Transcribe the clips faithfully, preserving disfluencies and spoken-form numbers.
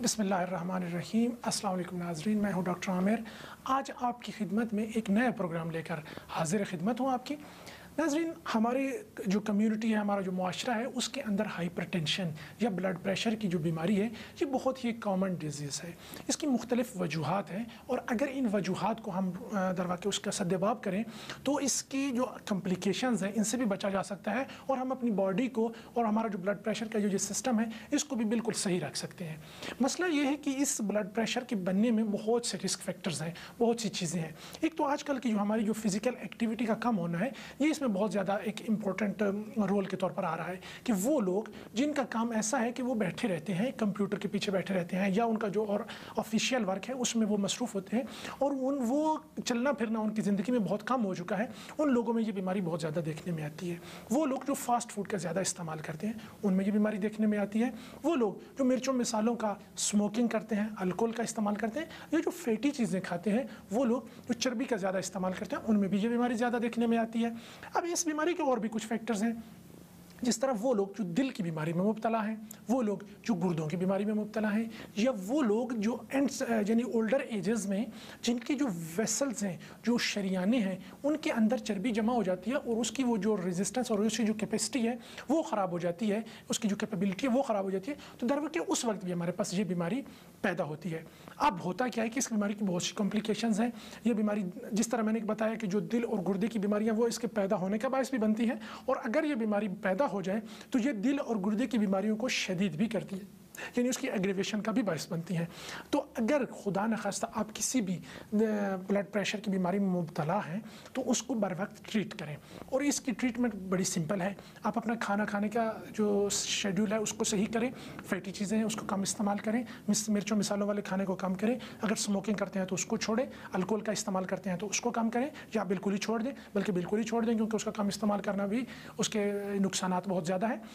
बिस्मिल्लाहिर्रहमानिर्रहीम। अस्सलाम वालेकुम नाज़रीन, मैं हूं डॉक्टर आमिर। आज आपकी खिदमत में एक नया प्रोग्राम लेकर हाजिर खिदमत हूं आपकी। नाज़रीन, हमारी जो कम्युनिटी है, हमारा जो मुआशरा है, उसके अंदर हाइपरटेंशन या ब्लड प्रेशर की जो बीमारी है, ये बहुत ही कॉमन डिजीज़ है। इसकी मुख्तलिफ़ वजूहात हैं और अगर इन वजूहात को हम दरवाके उसका सद्देबाब करें तो इसकी जो कम्प्लिकेशंस हैं, इनसे भी बचा जा सकता है और हम अपनी बॉडी को और हमारा जो ब्लड प्रेशर का जो जो सिस्टम है, इसको भी बिल्कुल सही रख सकते हैं। मसला ये है कि इस ब्लड प्रेशर के बनने में बहुत से रिस्क फैक्टर्स हैं, बहुत सी चीज़ें हैं। एक तो आजकल की जो हमारी जो फिज़िकल एक्टिविटी का कम होना है, ये इसमें बहुत ज़्यादा एक इम्पोर्टेंट रोल के तौर पर आ रहा है कि वो लोग जिनका काम ऐसा है कि वो बैठे रहते हैं, कंप्यूटर के पीछे बैठे रहते हैं या उनका जो और ऑफिशियल वर्क है उसमें वो मसरूफ़ होते हैं और उन वो चलना फिरना उनकी ज़िंदगी में बहुत कम हो चुका है, उन लोगों में ये बीमारी बहुत ज़्यादा देखने में आती है। वो लोग जो फास्ट फूड का ज़्यादा इस्तेमाल करते हैं, उनमें ये बीमारी देखने में आती है। वो लोग जो मिर्चों मिसालों का स्मोकिंग करते हैं, अल्कोहल का इस्तेमाल करते हैं, या जो फैटी चीज़ें खाते हैं, वो लोग जो चर्बी का ज़्यादा इस्तेमाल करते हैं, उनमें भी ये बीमारी ज़्यादा देखने में आती है। अब इस बीमारी के और भी कुछ फैक्टर्स हैं, जिस तरह वो लोग जो दिल की बीमारी में मुब्तला हैं, वो लोग जो गुर्दों की बीमारी में मुब्तला हैं, या वो लोग जो एंड्स यानी ओल्डर एजेस में जिनकी जो वेसल्स हैं, जो शरियाने हैं, उनके अंदर चर्बी जमा हो जाती है और उसकी वो जो रेजिस्टेंस और उसकी जो कैपेसिटी है वो ख़राब हो जाती है, उसकी जो कैपेबिलिटी है वो ख़राब हो जाती है, तो दरवाके उस वक्त भी हमारे पास ये बीमारी पैदा होती है। अब होता क्या है कि इस बीमारी की बहुत सी कॉम्प्लिकेशंस हैं। ये बीमारी जिस तरह मैंने बताया कि जो दिल और गुर्दे की बीमारियाँ वो इसके पैदा होने का बायस भी बनती हैं, और अगर ये बीमारी पैदा हो जाए तो ये दिल और गुर्दे की बीमारियों को शदीद भी करती है, यानी उसकी एग्रीवेशन का भी बायस बनती है। तो अगर खुदा न खास्ता आप किसी भी ब्लड प्रेशर की बीमारी में मुब्तला हैं तो उसको बर वक्त ट्रीट करें, और इसकी ट्रीटमेंट बड़ी सिंपल है। आप अपना खाना खाने का जो शेड्यूल है उसको सही करें, फैटी चीज़ें हैं उसको कम इस्तेमाल करें, मिर्चों मिसालों वाले खाने को कम करें, अगर स्मोकिंग करते हैं तो उसको छोड़ें, अल्कोहल का इस्तेमाल करते हैं तो उसको कम करें या बिल्कुल ही छोड़ दें, बल्कि बिल्कुल ही छोड़ दें क्योंकि उसका कम इस्तेमाल करना भी उसके नुकसानात बहुत ज़्यादा है।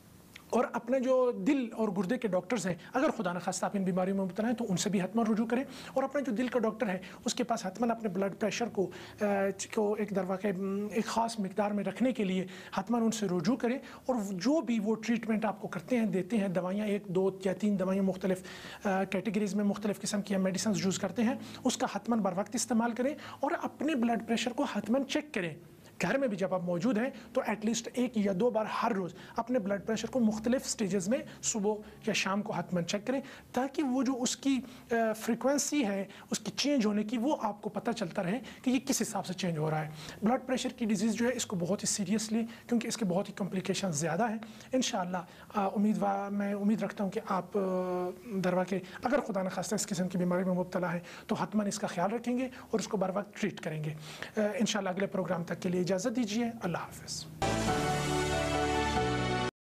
और अपने जो दिल और गुर्दे के डॉक्टर्स हैं, अगर खुदा न खास्ता आप इन बीमारियों में मुब्तला हैं तो उनसे भी हतमन रुजू करें, और अपने जो दिल का डॉक्टर है उसके पास हतमन अपने ब्लड प्रेशर को को एक दरवाके एक ख़ास मिकदार में रखने के लिए हतमन उनसे रुजू करें, और जो भी वो ट्रीटमेंट आपको करते हैं, देते हैं, दवाइयाँ एक दो या तीन दवाइयाँ मुख्तलिफ कैटेगरीज़ में मुख्तलिफ़ किस्म की मेडिसिन यूज़ करते हैं, उसका हतमन बर वक्त इस्तेमाल करें, और अपने ब्लड प्रेशर को हतमन चेक करें। घर में भी जब आप मौजूद हैं तो एटलीस्ट एक या दो बार हर रोज़ अपने ब्लड प्रेशर को मुख्तलिफ स्टेजेस में सुबह या शाम को हतमन चेक करें, ताकि वो जो उसकी फ्रीक्वेंसी है उसकी चेंज होने की वो आपको पता चलता रहे कि ये किस हिसाब से चेंज हो रहा है। ब्लड प्रेशर की डिजीज़ जो है इसको बहुत ही सीरियसली, क्योंकि इसके बहुत ही कॉम्प्लिकेशन ज़्यादा हैं। इंशाअल्लाह उम्मीद मैं उम्मीद रखता हूँ कि आप दरवा के अगर खुदा न खास्ता इस किस्म की बीमारी में मुब्तला है तो हतमन इसका ख्याल रखेंगे और उसको बर वक्त ट्रीट करेंगे। इंशाअल्लाह अगले प्रोग्राम तक के लिए इजाज़त दीजिए। अल्लाह हाफ़िज़।